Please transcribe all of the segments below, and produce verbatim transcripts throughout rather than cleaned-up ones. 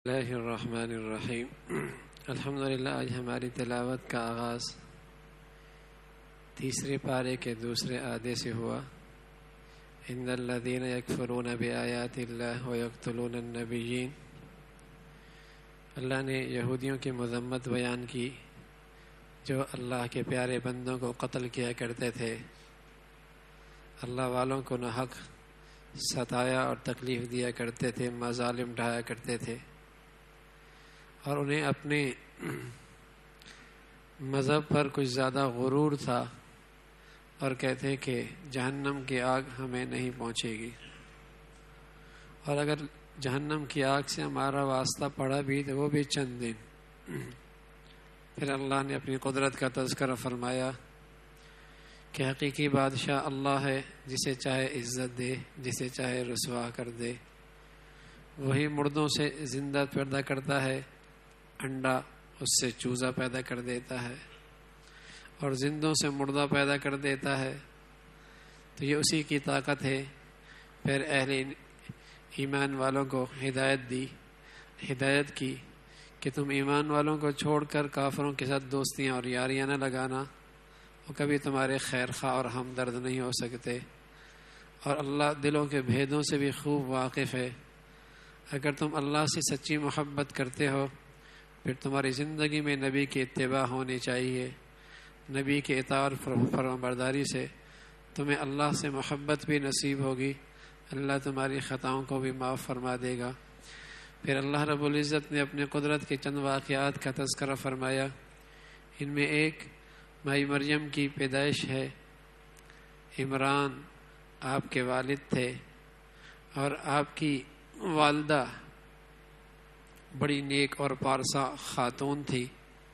اللہ الرحمن الرحیم الحمدللہ آج ہماری تلاوت کا آغاز تیسرے پارے کے دوسرے آدھے سے ہوا۔ ان الذین یکفرون بآیات اللہ ویقتلون النبیین۔ اللہ نے یہودیوں کی مذمت بیان کی جو اللہ کے پیارے بندوں کو قتل کیا کرتے تھے، اللہ والوں کو ناحق ستایا اور تکلیف دیا کرتے تھے، مظالم ڈھایا کرتے تھے، اور انہیں اپنے مذہب پر کچھ زیادہ غرور تھا اور کہتے کہ جہنم کی آگ ہمیں نہیں پہنچے گی، اور اگر جہنم کی آگ سے ہمارا واسطہ پڑا بھی تو وہ بھی چند دن۔ پھر اللہ نے اپنی قدرت کا تذکرہ فرمایا کہ حقیقی بادشاہ اللہ ہے، جسے چاہے عزت دے، جسے چاہے رسوا کر دے۔ وہی مردوں سے زندہ پیدا کرتا ہے، انڈا اس سے چوزا پیدا کر دیتا ہے، اور زندوں سے مردہ پیدا کر دیتا ہے۔ تو یہ اسی کی طاقت ہے۔ پھر اہل ایمان والوں کو ہدایت دی، ہدایت کی کہ تم ایمان والوں کو چھوڑ کر کافروں کے ساتھ دوستیاں اور یاریاں نہ لگانا، وہ کبھی تمہارے خیر خواہ اور ہمدرد نہیں ہو سکتے، اور اللہ دلوں کے بھیدوں سے بھی خوب واقف ہے۔ اگر تم اللہ سے سچی محبت کرتے ہو پھر تمہاری زندگی میں نبی کی اتباع ہونی چاہیے۔ نبی کے اطاعت اور فرمانبرداری سے تمہیں اللہ سے محبت بھی نصیب ہوگی، اللہ تمہاری خطاؤں کو بھی معاف فرما دے گا۔ پھر اللہ رب العزت نے اپنے قدرت کے چند واقعات کا تذکرہ فرمایا۔ ان میں ایک مائی مریم کی پیدائش ہے۔ عمران آپ کے والد تھے اور آپ کی والدہ بڑی نیک اور پارسا خاتون تھی۔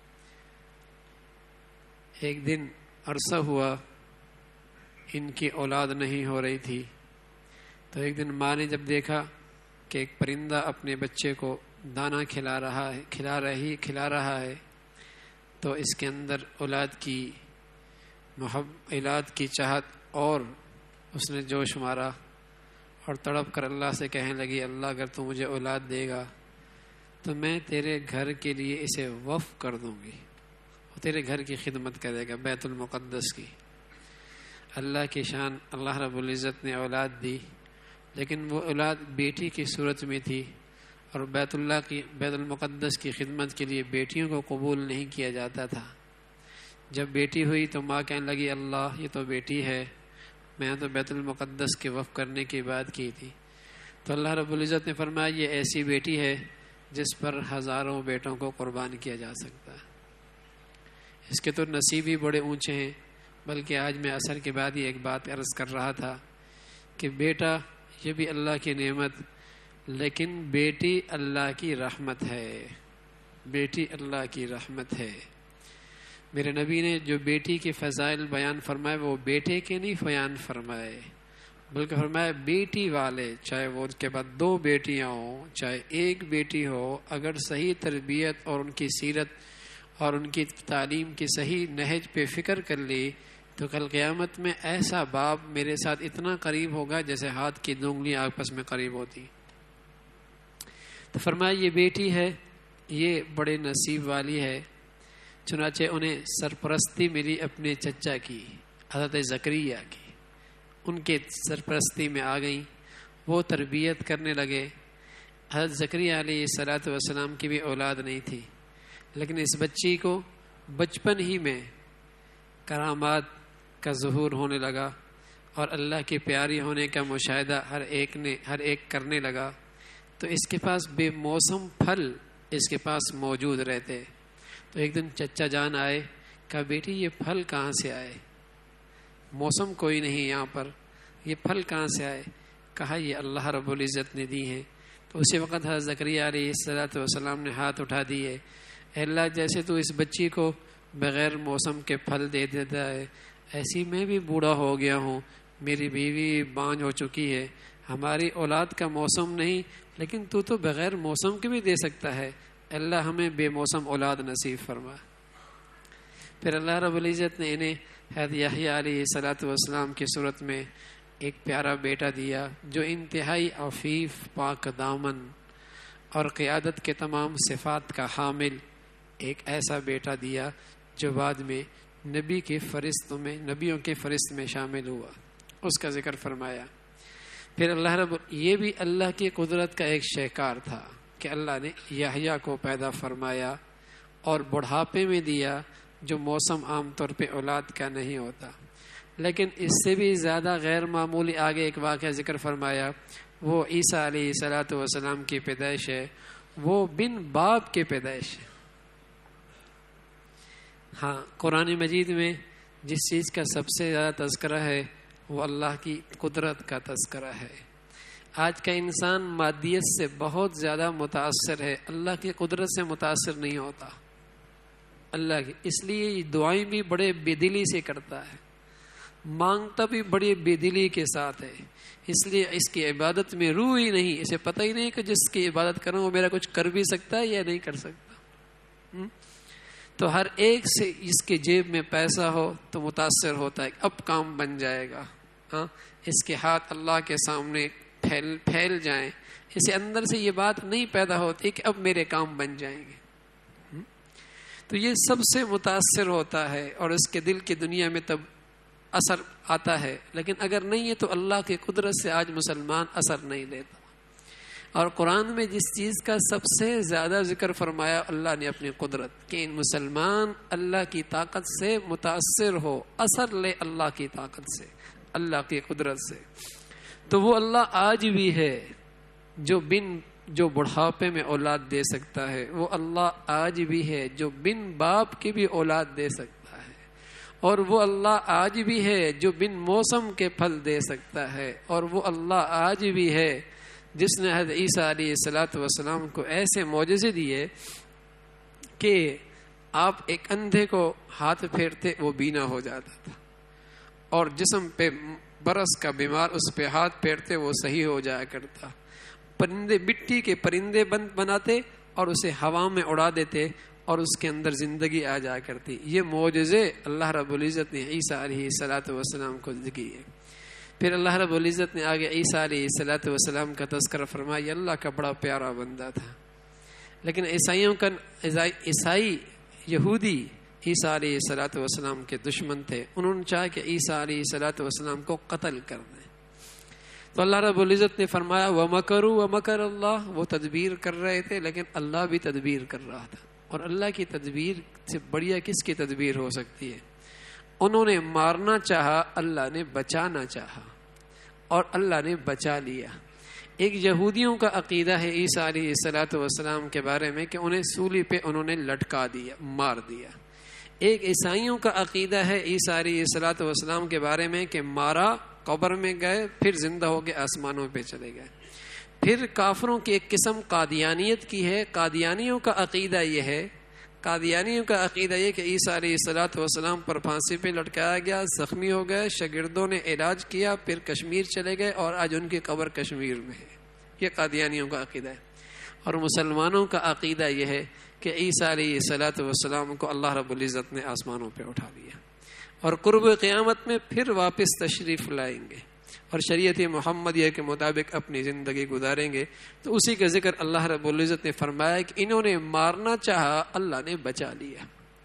ایک دن عرصہ ہوا ان کی اولاد نہیں ہو رہی تھی، تو ایک دن ماں نے جب دیکھا کہ ایک پرندہ اپنے بچے کو دانہ کھلا رہا ہے کھلا رہی کھلا رہا ہے تو اس کے اندر اولاد کی محب اولاد کی چاہت اور اس نے جوش مارا اور تڑپ کر اللہ سے کہنے لگی، اللہ اگر تو مجھے اولاد دے گا تو میں تیرے گھر کے لیے اسے وقف کر دوں گی، وہ تیرے گھر کی خدمت کرے گا، بیت المقدس کی۔ اللہ کی شان، اللہ رب العزت نے اولاد دی، لیکن وہ اولاد بیٹی کی صورت میں تھی، اور بیت اللہ کی بیت المقدس کی خدمت کے لیے بیٹیوں کو قبول نہیں کیا جاتا تھا۔ جب بیٹی ہوئی تو ماں کہنے لگی، اللہ یہ تو بیٹی ہے، میں تو بیت المقدس کے وقف کرنے کی بات کی تھی۔ تو اللہ رب العزت نے فرمایا، یہ ایسی بیٹی ہے جس پر ہزاروں بیٹوں کو قربان کیا جا سکتا ہے۔ اس کے تو نصیب ہی بڑے اونچے ہیں۔ بلکہ آج میں عصر کے بعد ہی ایک بات عرض کر رہا تھا کہ بیٹا یہ بھی اللہ کی نعمت، لیکن بیٹی اللہ کی رحمت ہے، بیٹی اللہ کی رحمت ہے۔ میرے نبی نے جو بیٹی کے فضائل بیان فرمائے وہ بیٹے کے نہیں بیان فرمائے، بلکہ فرمایا بیٹی والے، چاہے وہ اس کے بعد دو بیٹیاں ہوں چاہے ایک بیٹی ہو، اگر صحیح تربیت اور ان کی سیرت اور ان کی تعلیم کی صحیح نہج پہ فکر کر لی تو کل قیامت میں ایسا باپ میرے ساتھ اتنا قریب ہوگا جیسے ہاتھ کی دو انگلیاں آپس میں قریب ہوتی۔ تو فرمایا یہ بیٹی ہے، یہ بڑے نصیب والی ہے۔ چنانچہ انہیں سرپرستی ملی اپنے چچا کی، حضرت زکریا کی، ان کے سرپرستی میں آ گئیں، وہ تربیت کرنے لگے۔ حضرت زکریا علیہ الصلاۃ والسلام کی بھی اولاد نہیں تھی، لیکن اس بچی کو بچپن ہی میں کرامات کا ظہور ہونے لگا اور اللہ کی پیاری ہونے کا مشاہدہ ہر ایک نے ہر ایک کرنے لگا۔ تو اس کے پاس بے موسم پھل اس کے پاس موجود رہتے۔ تو ایک دن چچا جان آئے، کہا بیٹی یہ پھل کہاں سے آئے؟ موسم کوئی نہیں یہاں پر، یہ پھل کہاں سے آئے؟ کہا یہ اللہ رب العزت نے دی ہیں۔ تو اسی وقت حضرت زکریا علیہ الصلاۃ والسلام نے ہاتھ اٹھا دیے، اے اللہ جیسے تو اس بچی کو بغیر موسم کے پھل دے دیتا ہے، ایسی میں بھی بوڑھا ہو گیا ہوں، میری بیوی بانجھ ہو چکی ہے، ہماری اولاد کا موسم نہیں، لیکن تو تو بغیر موسم کے بھی دے سکتا ہے، اللہ ہمیں بے موسم اولاد نصیب فرما۔ پھر اللہ رب العزت نے انہیں حضرت یحییٰ علیہ الصلاۃ والسلام کی صورت میں ایک پیارا بیٹا دیا جو انتہائی عفیف، پاک دامن اور قیادت کے تمام صفات کا حامل ایک ایسا بیٹا دیا جو بعد میں نبی کے فرشتوں میں نبیوں کے فرشت میں شامل ہوا، اس کا ذکر فرمایا۔ پھر اللہ رب یہ بھی اللہ کی قدرت کا ایک شہکار تھا کہ اللہ نے یحییٰ کو پیدا فرمایا اور بڑھاپے میں دیا، جو موسم عام طور پہ اولاد کا نہیں ہوتا۔ لیکن اس سے بھی زیادہ غیر معمولی آگے ایک واقعہ ذکر فرمایا، وہ عیسیٰ علیہ الصلاۃ والسلام کی پیدائش ہے، وہ بن باپ کی پیدائش ہے۔ ہاں، قرآن مجید میں جس چیز کا سب سے زیادہ تذکرہ ہے وہ اللہ کی قدرت کا تذکرہ ہے۔ آج کا انسان مادیت سے بہت زیادہ متاثر ہے، اللہ کی قدرت سے متاثر نہیں ہوتا اللہ کی، اس لیے یہ دعائیں بھی بڑے بے دلی سے کرتا ہے، مانگتا بھی بڑی بے دلی کے ساتھ ہے، اس لیے اس کی عبادت میں روح ہی نہیں، اسے پتہ ہی نہیں کہ جس کی عبادت کروں وہ میرا کچھ کر بھی سکتا ہے یا نہیں کر سکتا۔ تو ہر ایک سے اس کے جیب میں پیسہ ہو تو متاثر ہوتا ہے، اب کام بن جائے گا، ہاں اس کے ہاتھ اللہ کے سامنے پھیل پھیل جائیں، اسے اندر سے یہ بات نہیں پیدا ہوتی کہ اب میرے کام بن جائیں گے، تو یہ سب سے متاثر ہوتا ہے اور اس کے دل کی دنیا میں تب اثر آتا ہے۔ لیکن اگر نہیں ہے تو اللہ کی قدرت سے آج مسلمان اثر نہیں لیتا۔ اور قرآن میں جس چیز کا سب سے زیادہ ذکر فرمایا اللہ نے اپنی قدرت، کہ ان مسلمان اللہ کی طاقت سے متاثر ہو، اثر لے اللہ کی طاقت سے، اللہ کی قدرت سے، تو وہ اللہ آج بھی ہے جو بن جو بڑھاپے میں اولاد دے سکتا ہے، وہ اللہ آج بھی ہے جو بن باپ کی بھی اولاد دے سکتا ہے، اور وہ اللہ آج بھی ہے جو بن موسم کے پھل دے سکتا ہے، اور وہ اللہ آج بھی ہے جس نے حضرت عیسیٰ علیہ الصلاۃ والسلام کو ایسے معجزے دیے کہ آپ ایک اندھے کو ہاتھ پھیرتے وہ بینا ہو جاتا تھا، اور جسم پہ برس کا بیمار اس پہ ہاتھ پھیرتے وہ صحیح ہو جایا کرتا، پرندے مٹی کے پرندے بند بناتے اور اسے ہوا میں اڑا دیتے اور اس کے اندر زندگی آ جایا کرتی۔ یہ معجزے اللہ رب العزت نے عیسیٰ علیہ الصلاۃ والسلام کو دیے۔ پھر اللہ رب العزت نے آگے عیسیٰ علیہ الصلاۃ والسلام کا تذکرہ فرمایا، یہ اللہ کا بڑا پیارا بندہ تھا، لیکن عیسائیوں کا عیسائی یہودی عیسیٰ علیہ الصلاۃ والسلام کے دشمن تھے، انہوں نے چاہا کہ عیسیٰ علیہ الصلاۃ والسلام کو قتل کر دیں، تو اللہ رب العزت نے فرمایا وَمَكَرُوا وَمَكَرَ اللَّهُ، وہ تدبیر کر رہے تھے لیکن اللہ بھی تدبیر کر رہا تھا، اور اللہ کی تدبیر سے بڑھیا کس کی تدبیر ہو سکتی ہے؟ انہوں نے مارنا چاہا، اللہ نے بچانا چاہا، اور اللہ نے بچا لیا۔ ایک یہودیوں کا عقیدہ ہے عیسیٰ علیہ الصلاۃ والسلام کے بارے میں کہ انہیں سولی پہ انہوں نے لٹکا دیا، مار دیا۔ ایک عیسائیوں کا عقیدہ ہے عیسیٰ علیہ الصلاۃ والسلام کے بارے میں کہ مارا، قبر میں گئے، پھر زندہ ہو کے آسمانوں پہ چلے گئے۔ پھر کافروں کی ایک قسم قادیانیت کی ہے، قادیانیوں کا عقیدہ یہ ہے قادیانیوں کا عقیدہ یہ کہ عیسیٰ علیہ الصلاۃ والسلام پر پھانسی پہ لٹکایا گیا، زخمی ہو گئے، شاگردوں نے علاج کیا، پھر کشمیر چلے گئے اور آج ان کی قبر کشمیر میں ہے، یہ قادیانیوں کا عقیدہ ہے۔ اور مسلمانوں کا عقیدہ یہ ہے کہ عیسیٰ علیہ الصلاۃ والسلام کو اللہ رب العزت نے آسمانوں پہ اٹھا لیا اور قرب قیامت میں پھر واپس تشریف لائیں گے اور شریعت محمدیہ کے مطابق اپنی زندگی گزاریں گے۔ تو اسی کا ذکر اللہ رب العزت نے فرمایا کہ انہوں نے مارنا چاہا، اللہ نے بچا لیا،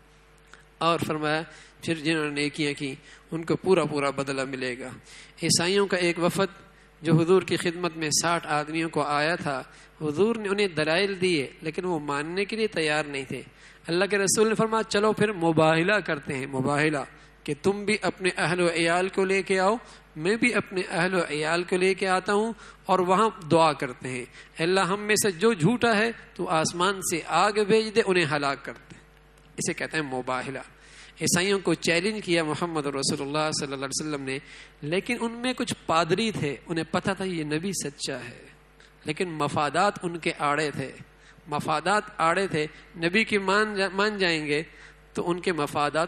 اور فرمایا پھر جنہوں نے نیکیاں کی ان کو پورا پورا بدلہ ملے گا۔ عیسائیوں کا ایک وفد جو حضور کی خدمت میں ساٹھ آدمیوں کو آیا تھا، حضور نے انہیں دلائل دیے لیکن وہ ماننے کے لیے تیار نہیں تھے۔ اللہ کے رسول نے فرمایا چلو پھر مباہلہ کرتے ہیں، مباہلہ کہ تم بھی اپنے اہل و عیال کو لے کے آؤ، میں بھی اپنے اہل و عیال کو لے کے آتا ہوں، اور وہاں دعا کرتے ہیں اللہ ہم میں سے جو جھوٹا ہے تو آسمان سے آگ بھیج دے، انہیں ہلاک کر دے۔ اسے کہتے ہیں مباہلہ۔ عیسائیوں کو چیلنج کیا محمد رسول اللہ صلی اللہ علیہ وسلم نے، لیکن ان میں کچھ پادری تھے، انہیں پتہ تھا یہ نبی سچا ہے، لیکن مفادات ان کے آڑے تھے، مفادات آڑے تھے۔ نبی کی مان جا مان جائیں گے تو ان کے مفادات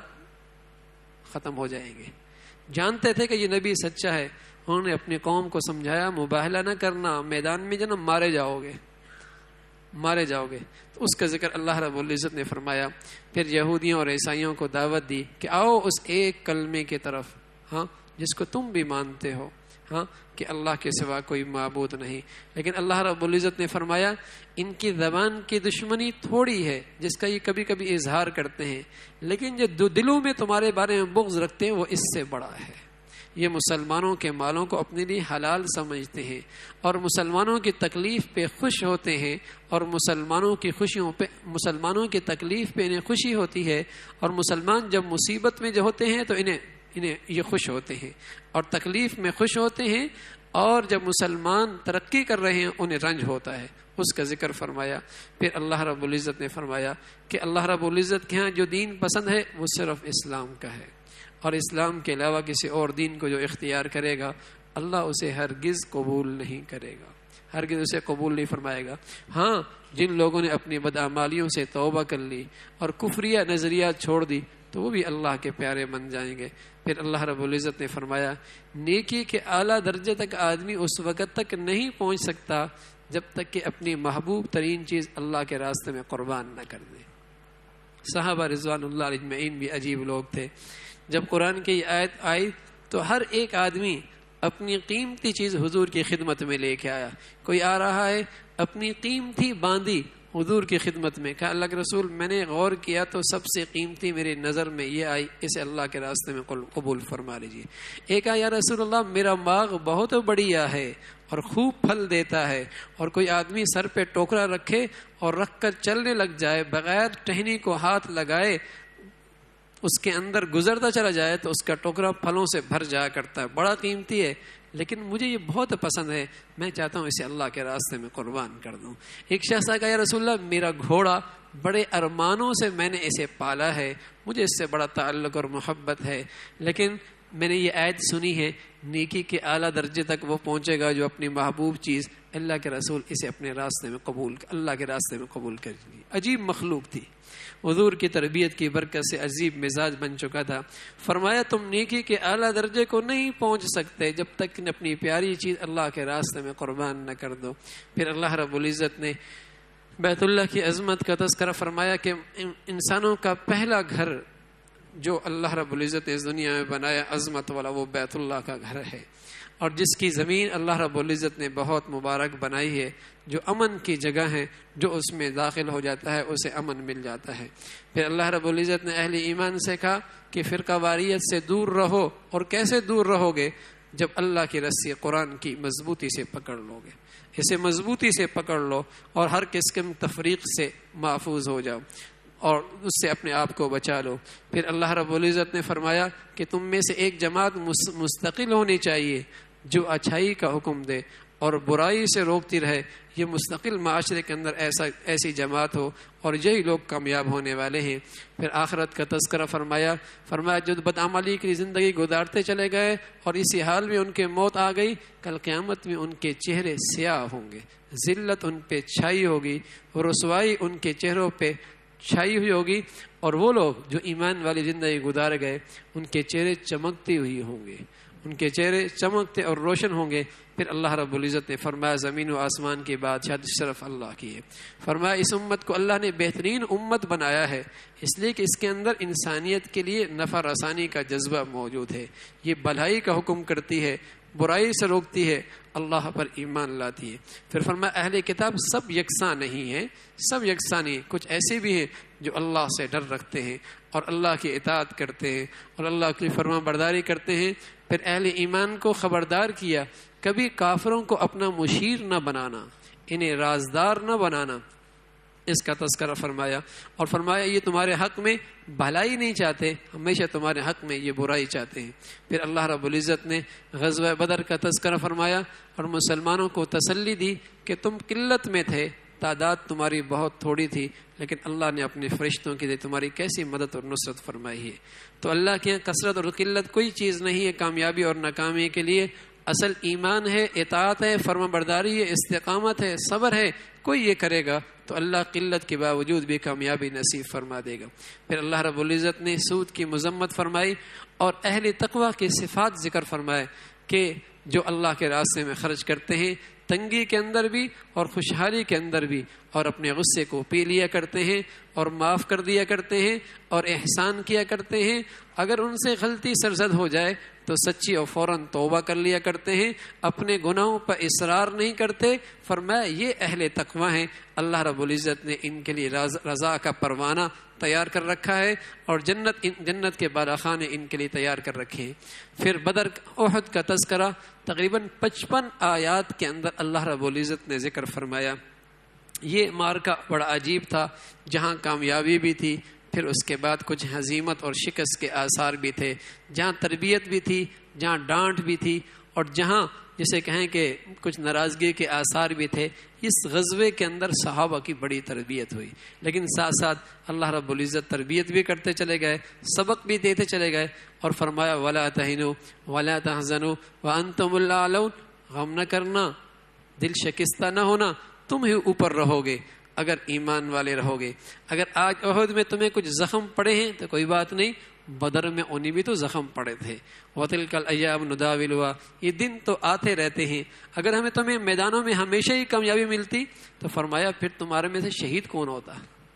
ختم ہو جائیں گے۔ جانتے تھے کہ یہ نبی سچا ہے، انہوں نے اپنی قوم کو سمجھایا مباہلہ نہ کرنا، میدان میں جانا مارے جاؤ گے مارے جاؤ گے تو اس کا ذکر اللہ رب العزت نے فرمایا۔ پھر یہودیوں اور عیسائیوں کو دعوت دی کہ آؤ اس ایک کلمے کی طرف، ہاں جس کو تم بھی مانتے ہو، ہاں کہ اللہ کے سوا کوئی معبود نہیں. لیکن اللہ رب العزت نے فرمایا ان کی زبان کی دشمنی تھوڑی ہے جس کا یہ کبھی کبھی اظہار کرتے ہیں، لیکن جو دلوں میں تمہارے بارے میں بغض رکھتے ہیں وہ اس سے بڑا ہے. یہ مسلمانوں کے مالوں کو اپنے لیے حلال سمجھتے ہیں اور مسلمانوں کی تکلیف پہ خوش ہوتے ہیں، اور مسلمانوں کی خوشیوں پہ مسلمانوں کی تکلیف پہ انہیں خوشی ہوتی ہے، اور مسلمان جب مصیبت میں جو ہوتے ہیں تو انہیں انہیں یہ خوش ہوتے ہیں اور تکلیف میں خوش ہوتے ہیں، اور جب مسلمان ترقی کر رہے ہیں انہیں رنج ہوتا ہے. اس کا ذکر فرمایا. پھر اللہ رب العزت نے فرمایا کہ اللہ رب العزت کے ہاں جو دین پسند ہے وہ صرف اسلام کا ہے، اور اسلام کے علاوہ کسی اور دین کو جو اختیار کرے گا اللہ اسے ہرگز قبول نہیں کرے گا، ہرگز اسے قبول نہیں فرمائے گا. ہاں جن لوگوں نے اپنی بدعمالیوں سے توبہ کر لی اور کفریہ نظریات چھوڑ دی تو وہ بھی اللہ کے پیارے بن جائیں گے. پھر اللہ رب العزت نے فرمایا نیکی کے اعلیٰ درجے تک آدمی اس وقت تک نہیں پہنچ سکتا جب تک کہ اپنی محبوب ترین چیز اللہ کے راستے میں قربان نہ کر دے. صحابہ رضوان اللہ علیہ اجمعین بھی عجیب لوگ تھے. جب قرآن کی آیت آئی تو ہر ایک آدمی اپنی قیمتی چیز حضور کی خدمت میں لے کے آیا. کوئی آ رہا ہے اپنی قیمتی باندی حضور کی خدمت میں، کہا اللہ کے رسول میں نے غور کیا تو سب سے قیمتی میری نظر میں یہ آئی، اسے اللہ کے راستے میں قبول فرما لیجیے. ایک آیا یا رسول اللہ میرا باغ بہت بڑھیا ہے اور خوب پھل دیتا ہے، اور کوئی آدمی سر پہ ٹوکرا رکھے اور رکھ کر چلنے لگ جائے بغیر ٹہنی کو ہاتھ لگائے اس کے اندر گزرتا چلا جائے تو اس کا ٹوکرا پھلوں سے بھر جایا کرتا ہے، بڑا قیمتی ہے، لیکن مجھے یہ بہت پسند ہے، میں چاہتا ہوں اسے اللہ کے راستے میں قربان کر دوں. ایک شخص کہا یا رسول اللہ میرا گھوڑا بڑے ارمانوں سے میں نے اسے پالا ہے، مجھے اس سے بڑا تعلق اور محبت ہے، لیکن میں نے یہ آیت سنی ہے نیکی کے اعلیٰ درجے تک وہ پہنچے گا جو اپنی محبوب چیز اللہ کے رسول اسے اپنے راستے میں قبول اللہ کے راستے میں قبول کر لی. عجیب مخلوق تھی، حضور کی تربیت کی برکت سے عجیب مزاج بن چکا تھا. فرمایا تم نیکی کے اعلیٰ درجے کو نہیں پہنچ سکتے جب تک کہ اپنی پیاری چیز اللہ کے راستے میں قربان نہ کر دو. پھر اللہ رب العزت نے بیت اللہ کی عظمت کا تذکرہ فرمایا کہ انسانوں کا پہلا گھر جو اللہ رب العزت نے اس دنیا میں بنایا عظمت والا وہ بیت اللہ کا گھر ہے، اور جس کی زمین اللہ رب العزت نے بہت مبارک بنائی ہے، جو امن کی جگہ ہے، جو اس میں داخل ہو جاتا ہے اسے امن مل جاتا ہے. پھر اللہ رب العزت نے اہل ایمان سے کہا کہ فرقہ واریت سے دور رہو، اور کیسے دور رہو گے؟ جب اللہ کی رسی قرآن کی مضبوطی سے پکڑ لو گے، اسے مضبوطی سے پکڑ لو اور ہر قسم تفریق سے محفوظ ہو جاؤ اور اس سے اپنے آپ کو بچا لو. پھر اللہ رب العزت نے فرمایا کہ تم میں سے ایک جماعت مستقل ہونی چاہیے جو اچھائی کا حکم دے اور برائی سے روکتی رہے. یہ مستقل معاشرے کے اندر ایسا ایسی جماعت ہو اور یہی لوگ کامیاب ہونے والے ہیں. پھر آخرت کا تذکرہ فرمایا فرمایا جو بدعملی کی زندگی گزارتے چلے گئے اور اسی حال میں ان کے موت آ گئی، کل قیامت میں ان کے چہرے سیاہ ہوں گے، ذلت ان پہ چھائی ہوگی، رسوائی ان کے چہروں پہ چھائی ہوئی ہوگی، اور وہ لوگ جو ایمان والی زندگی گزار گئے ان کے چہرے چمکتے ہوئی ہوں گے، ان کے چہرے چمکتے اور روشن ہوں گے. پھر اللہ رب العزت نے فرمایا زمین و آسمان کی بادشاہت صرف اللہ کی ہے. فرمایا اس امت کو اللہ نے بہترین امت بنایا ہے اس لیے کہ اس کے اندر انسانیت کے لیے نفع رسانی کا جذبہ موجود ہے، یہ بھلائی کا حکم کرتی ہے، برائی سے روکتی ہے، اللہ پر ایمان لاتی ہے. پھر فرمایا اہل کتاب سب یکساں نہیں ہیں، سب یکساں نہیں، کچھ ایسے بھی ہیں جو اللہ سے ڈر رکھتے ہیں اور اللہ کی اطاعت کرتے ہیں اور اللہ کی فرما برداری کرتے ہیں. پھر اہل ایمان کو خبردار کیا کبھی کافروں کو اپنا مشیر نہ بنانا، انہیں رازدار نہ بنانا، اس کا تذکرہ فرمایا اور فرمایا یہ تمہارے حق میں بھلائی نہیں چاہتے، ہمیشہ تمہارے حق میں یہ برائی چاہتے ہیں. پھر اللہ رب العزت نے غزوہ بدر کا تذکرہ فرمایا اور مسلمانوں کو تسلی دی کہ تم قلت میں تھے، تعداد تمہاری بہت تھوڑی تھی، لیکن اللہ نے اپنے فرشتوں کے لیے تمہاری کیسی مدد اور نصرت فرمائی ہے. تو اللہ کے یہاں کثرت اور قلت کوئی چیز نہیں ہے کامیابی اور ناکامی کے لیے. اصل ایمان ہے، اطاعت ہے، فرما برداری ہے، استقامت ہے، صبر ہے. کوئی یہ کرے گا تو اللہ قلت کے باوجود بھی کامیابی نصیب فرما دے گا. پھر اللہ رب العزت نے سود کی مذمت فرمائی اور اہل تقوی کی صفات ذکر فرمائے کہ جو اللہ کے راستے میں خرچ کرتے ہیں تنگی کے اندر بھی اور خوشحالی کے اندر بھی، اور اپنے غصے کو پی لیا کرتے ہیں اور معاف کر دیا کرتے ہیں اور احسان کیا کرتے ہیں. اگر ان سے غلطی سرزد ہو جائے تو سچی اور فوراً توبہ کر لیا کرتے ہیں، اپنے گناہوں پر اصرار نہیں کرتے۔ فرمایا یہ اہل تقوی ہیں، اللہ رب العزت نے ان کے لیے رضا کا پروانہ تیار کر رکھا ہے اور جنت جنت کے بالاخانے ان کے لیے تیار کر رکھے ہیں۔ پھر بدر احد کا تذکرہ تقریباً پچپن آیات کے اندر اللہ رب العزت نے ذکر فرمایا۔ یہ مارکا بڑا عجیب تھا، جہاں کامیابی بھی تھی، پھر اس کے بعد کچھ ہزیمت اور شکست کے آثار بھی تھے، جہاں تربیت بھی تھی، جہاں ڈانٹ بھی تھی، اور جہاں جسے کہیں کہ کچھ ناراضگی کے آثار بھی تھے۔ اس غزوے کے اندر صحابہ کی بڑی تربیت ہوئی، لیکن ساتھ ساتھ اللہ رب العزت تربیت بھی کرتے چلے گئے، سبق بھی دیتے چلے گئے، اور فرمایا وَلَا تَهِنُوا وَلَا تَحْزَنُوا وَأَنْتُمُ الْأَعْلَوْنَ، غم نہ کرنا، دل شکستہ نہ ہونا، تم ہی اوپر رہو گے اگر ایمان والے رہو گے۔ اگر آج احد میں تمہیں کچھ زخم پڑے ہیں تو کوئی بات نہیں، بدر میں انہیں بھی تو زخم پڑے تھے۔ وَتِلْكَ الْأَيَّامُ نُدَاوِلُهَا، یہ دن تو آتے رہتے ہیں، اگر ہمیں تمہیں میدانوں میں ہمیشہ ہی کامیابی ملتی تو فرمایا پھر تمہارے میں سے شہید کون ہوتا،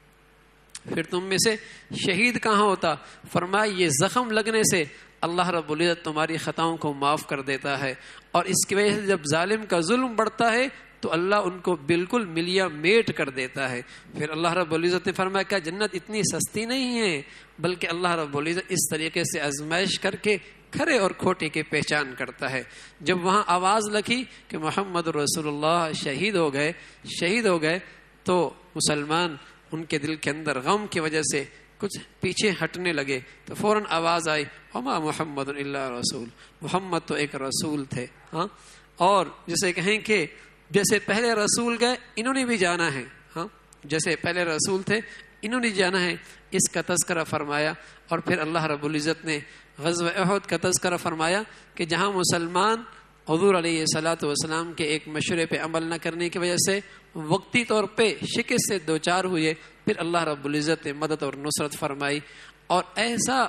پھر تم میں سے شہید کہاں ہوتا؟ فرمایا یہ زخم لگنے سے اللہ رب العزت تمہاری خطاؤں کو معاف کر دیتا ہے، اور اس کی وجہ سے جب ظالم کا ظلم بڑھتا ہے تو اللہ ان کو بالکل ملیا میٹ کر دیتا ہے۔ پھر اللہ رب العزت نے فرمایا کیا جنت اتنی سستی نہیں ہے، بلکہ اللہ رب العزت اس طریقے سے آزمائش کر کے کھرے اور کھوٹے کی پہچان کرتا ہے۔ جب وہاں آواز لگی کہ محمد رسول اللہ شہید ہو گئے شہید ہو گئے تو مسلمان ان کے دل کے اندر غم کی وجہ سے کچھ پیچھے ہٹنے لگے، تو فوراً آواز آئی وما محمد الا رسول، محمد تو ایک رسول تھے۔ ہاں، اور جسے کہیں کہ جیسے پہلے رسول گئے انہوں نے بھی جانا ہے، ہاں جیسے پہلے رسول تھے انہوں نے جانا ہے، اس کا تذکرہ فرمایا۔ اور پھر اللہ رب العزت نے غزوہ احد کا تذکرہ فرمایا کہ جہاں مسلمان حضور علیہ الصلاۃ والسلام کے ایک مشورے پہ عمل نہ کرنے کی وجہ سے وقتی طور پہ شکست سے دوچار ہوئے، پھر اللہ رب العزت نے مدد اور نصرت فرمائی، اور ایسا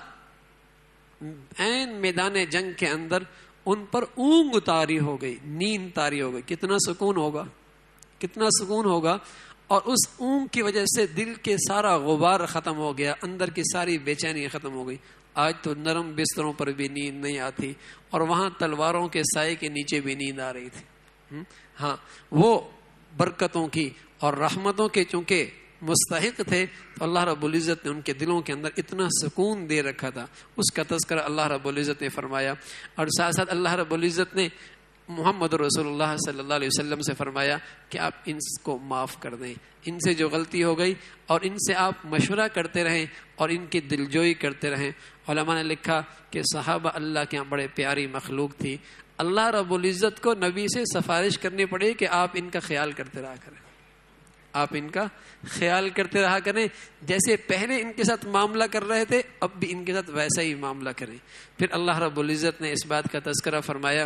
عین میدان جنگ کے اندر ان پر اونگ طاری ہو گئی، نیند طاری ہو گئی۔ کتنا سکون ہوگا، کتنا سکون ہوگا، اور اس اونگ کی وجہ سے دل کے سارا غبار ختم ہو گیا، اندر کی ساری بے چینی ختم ہو گئی۔ آج تو نرم بستروں پر بھی نیند نہیں آتی، اور وہاں تلواروں کے سائے کے نیچے بھی نیند آ رہی تھی۔ ہاں، وہ برکتوں کی اور رحمتوں کے چونکہ مستحق تھے تو اللہ رب العزت نے ان کے دلوں کے اندر اتنا سکون دے رکھا تھا، اس کا تذکرہ اللہ رب العزت نے فرمایا۔ اور ساتھ ساتھ اللہ رب العزت نے محمد رسول اللہ صلی اللہ علیہ وسلم سے فرمایا کہ آپ ان کو معاف کر دیں، ان سے جو غلطی ہو گئی، اور ان سے آپ مشورہ کرتے رہیں اور ان کی دلجوئی کرتے رہیں۔ علماء نے لکھا کہ صحابہ اللہ کے یہاں بڑے پیاری مخلوق تھی، اللہ رب العزت کو نبی سے سفارش کرنی پڑی کہ آپ ان کا خیال کرتے رہا کریں، آپ ان کا خیال کرتے رہا کریں، جیسے پہلے ان کے ساتھ معاملہ کر رہے تھے اب بھی ان کے ساتھ ویسا ہی معاملہ کریں۔ پھر اللہ رب العزت نے اس بات کا تذکرہ فرمایا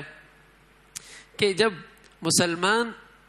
کہ جب مسلمان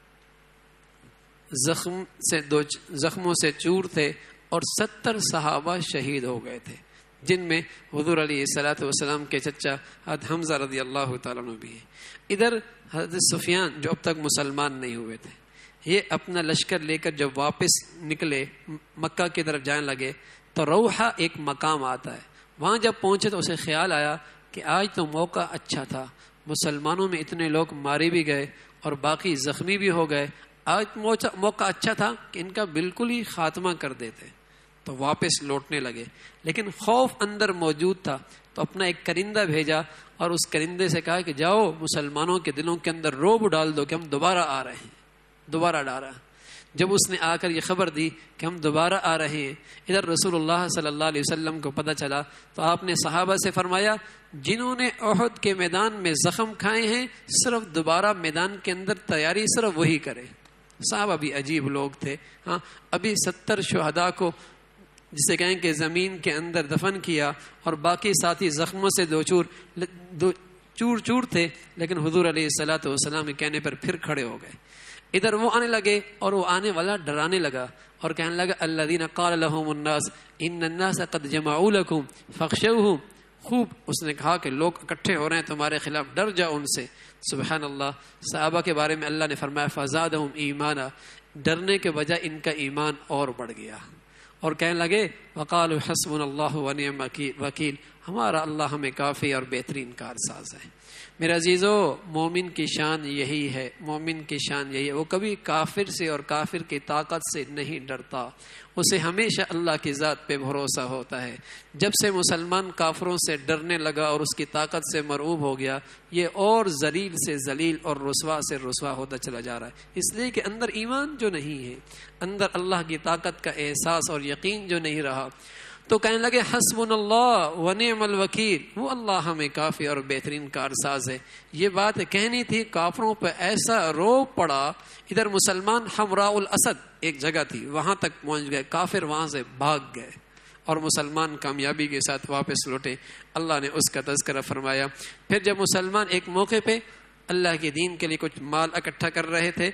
زخم سے دو زخموں سے چور تھے اور ستر صحابہ شہید ہو گئے تھے، جن میں حضور علیہ الصلاۃ والسلام کے چچا حضرت حمزہ رضی اللہ تعالیٰ عنہ بھی ہیں۔ ادھر حضرت سفیان جو اب تک مسلمان نہیں ہوئے تھے، یہ اپنا لشکر لے کر جب واپس نکلے مکہ کی طرف جانے لگے تو روحہ ایک مقام آتا ہے، وہاں جب پہنچے تو اسے خیال آیا کہ آج تو موقع اچھا تھا، مسلمانوں میں اتنے لوگ مارے بھی گئے اور باقی زخمی بھی ہو گئے، آج موقع اچھا تھا کہ ان کا بالکل ہی خاتمہ کر دیتے، تو واپس لوٹنے لگے۔ لیکن خوف اندر موجود تھا تو اپنا ایک کرندہ بھیجا اور اس کرندے سے کہا کہ جاؤ مسلمانوں کے دلوں کے اندر رعب ڈال دو کہ ہم دوبارہ آ رہے ہیں، دوبارہ ڈالا۔ جب اس نے آ کر یہ خبر دی کہ ہم دوبارہ آ رہے ہیں، ادھر رسول اللہ صلی اللہ علیہ وسلم کو پتہ چلا تو آپ نے صحابہ سے فرمایا جنہوں نے احد کے میدان میں زخم کھائے ہیں صرف دوبارہ میدان کے اندر تیاری صرف وہی کرے۔ صحابہ بھی عجیب لوگ تھے، ہاں ابھی ستر شہداء کو جسے کہیں کہ زمین کے اندر دفن کیا اور باقی ساتھی زخموں سے دو چور دو چور چور تھے، لیکن حضور علیہ الصلاۃ والسلام کے کہنے پر پھر کھڑے ہو گئے۔ ادھر وہ آنے لگے اور وہ آنے والا ڈرانے لگا اور کہنے لگا الذین قال لهم الناس ان الناس قد جمعوا لكم فاخشوهم، خوب اس نے کہا کہ لوگ اکٹھے ہو رہے ہیں تمہارے خلاف، ڈر جاؤ ان سے۔ سبحان اللہ، صحابہ کے بارے میں اللہ نے فرمایا فزادهم ایمانا، ڈرنے کے بجائے ان کا ایمان اور بڑھ گیا، اور کہنے لگے وقالوا حسبنا اللہ ونعم وکیل، ہمارا اللہ ہمیں کافی اور بہترین کارساز ہے۔ میرے عزیزو، مومن کی شان یہی ہے، مومن کی شان یہی ہے، وہ کبھی کافر سے اور کافر کی طاقت سے نہیں ڈرتا، اسے ہمیشہ اللہ کی ذات پہ بھروسہ ہوتا ہے۔ جب سے مسلمان کافروں سے ڈرنے لگا اور اس کی طاقت سے مرعوب ہو گیا، یہ اور ذلیل سے ذلیل اور رسوا سے رسوا ہوتا چلا جا رہا ہے، اس لیے کہ اندر ایمان جو نہیں ہے، اندر اللہ کی طاقت کا احساس اور یقین جو نہیں رہا۔ تو کہنے لگے حسبنا اللہ ونعم الوکیل، وہ اللہ ہمیں کافی اور بہترین کارساز ہے۔ یہ بات کہنی تھی، کافروں پہ ایسا روب پڑا، ادھر مسلمان حمراء الاسد ایک جگہ تھی وہاں تک پہنچ گئے، کافر وہاں سے بھاگ گئے اور مسلمان کامیابی کے ساتھ واپس لوٹے۔ اللہ نے اس کا تذکرہ فرمایا۔ پھر جب مسلمان ایک موقع پہ اللہ کے دین کے لیے کچھ مال اکٹھا کر رہے تھے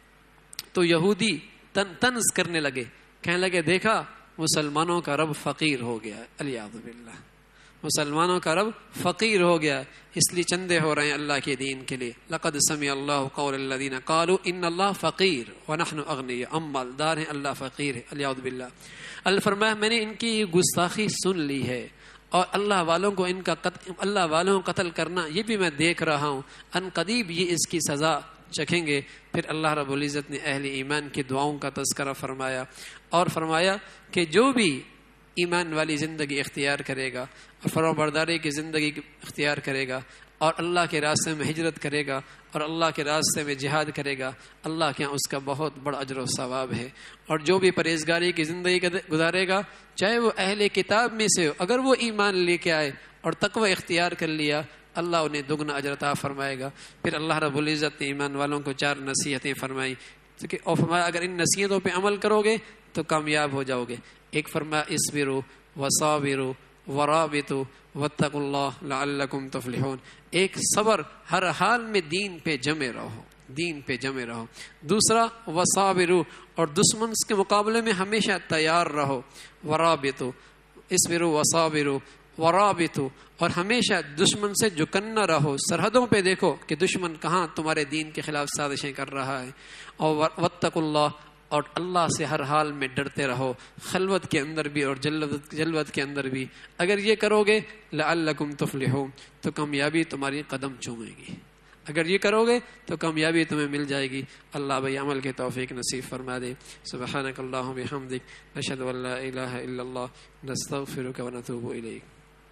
تو یہودی تن طنز کرنے لگے، کہنے لگے دیکھا مسلمانوں کا رب فقیر ہو گیا، الیاذ باللہ، مسلمانوں کا رب فقیر ہو گیا، اس لیے چندے ہو رہے ہیں اللہ کے دین کے لیے۔ لقد سمع اللہ قول الذین قالوا ان اللہ فقیر ونحن اغنیاء، ہم مالدار ہیں اللہ فقیر ہے، الیاذ باللہ۔ اللہ فرمایا میں نے ان کی یہ گستاخی سن لی ہے، اور اللہ والوں کو ان کا قتل اللہ والوں کو قتل کرنا یہ بھی میں دیکھ رہا ہوں، ان قریب یہ اس کی سزا چکھیں گے۔ پھر اللہ رب العزت نے اہل ایمان کی دعاؤں کا تذکرہ فرمایا اور فرمایا کہ جو بھی ایمان والی زندگی اختیار کرے گا اور فرمانبرداری کی زندگی اختیار کرے گا اور اللہ کے راستے میں ہجرت کرے گا اور اللہ کے راستے میں جہاد کرے گا، اللہ کے یہاں اس کا بہت بڑا اجر و ثواب ہے۔ اور جو بھی پرہیزگاری کی زندگی گزارے گا، چاہے وہ اہل کتاب میں سے ہو، اگر وہ ایمان لے کے آئے اور تقوی اختیار کر لیا، اللہ انہیں دگنا اجر عطا فرمائے گا۔ پھر اللہ رب العزت نے ایمان والوں کو چار نصیحتیں فرمائی اور فرمایا اگر ان نصیحتوں پہ عمل کرو گے تو کامیاب ہو جاؤ گے۔ ایک فرمایا اصبروا وصابروا ورابطوا واتقوا اللہ لعلکم تفلحون، ایک صبر، ہر حال میں دین پہ جمے رہو، دین پہ جمے رہو۔ دوسرا وصابروا، اور دشمن کے مقابلے میں ہمیشہ تیار رہو، ورابطوا، اصبروا وصابروا ورابطوا، اور ہمیشہ دشمن سے جکنا رہو، سرحدوں پہ دیکھو کہ دشمن کہاں تمہارے دین کے خلاف سازشیں کر رہا ہے۔ اور واتقوا اللہ، اور اللہ سے ہر حال میں ڈرتے رہو، خلوت کے اندر بھی اور جلوت جلوت کے اندر بھی۔ اگر یہ کرو گے لعلکم تفلحون، تو کامیابی تمہاری قدم چومے گی، اگر یہ کرو گے تو کامیابی تمہیں مل جائے گی۔ اللہ بھائی عمل کے توفیق نصیب فرما دے۔ سبحانک اللہم بحمدک، نشہد ان لا الہ الا اللہ، نستغفرک ونتوب الیک۔